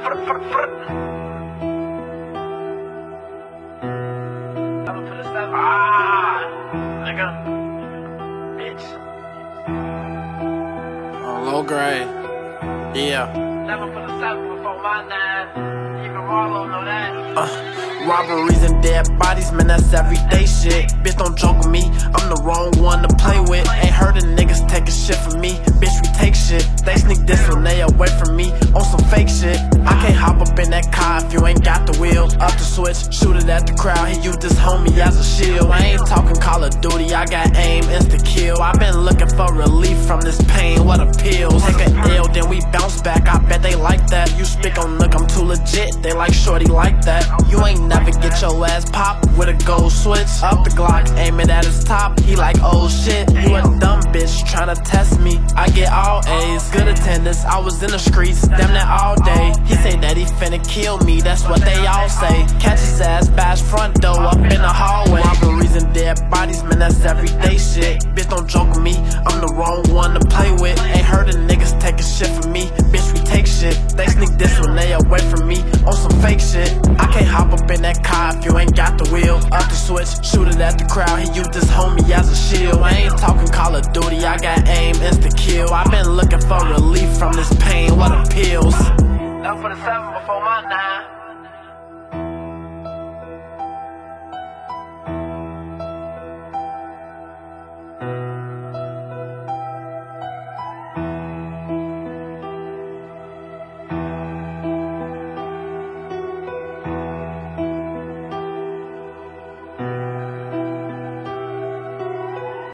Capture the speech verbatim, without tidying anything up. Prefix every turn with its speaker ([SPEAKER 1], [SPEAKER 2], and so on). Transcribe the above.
[SPEAKER 1] Ah, nigga. Bitch.
[SPEAKER 2] On low grade. Yeah.
[SPEAKER 1] Never put a seven before my nine. Even Marlo know that.
[SPEAKER 2] Uh, robberies and dead bodies, man, that's everyday shit. Bitch, don't joke with me, I'm the wrong one to play with. Ain't heard of niggas taking shit from me. Bitch, we take shit. They sneak this when they away from me on some fake shit. I can't hop up in that car if you ain't got the wheel. Up the switch, shoot it at the crowd. He used this homie as a shield. I ain't talking Call of Duty, I got aim, insta kill. I been looking for relief from this pain, what appeals. Take a L, then we bounce back, I bet they like that. You speak on look, I'm too legit, they like shorty like that. You ain't never get your ass popped with a gold switch. Up the Glock, aim it at his top, he like oh shit. You a dumb bitch tryna test me, I get all A's. Good attendance, I was in the streets, damn that all day. He say that he finna kill me, that's what they all say. Catch his ass, bash front door up in the hallway. Robberies and dead bodies, man, that's everyday shit. Bitch, don't joke with me, I'm the wrong one to play with. Ain't heard of niggas taking shit from me. Bitch, we take shit. They sneak this when they away from me on some fake shit. I can't hop up in that car if you ain't got the wheel. Up the switch, shoot it at the crowd. He used this homie as a shield. I ain't talking Call of Duty, I got aim, insta kill. I been looking for relief from this pain, what appeals.
[SPEAKER 1] Never put a seven before my nine.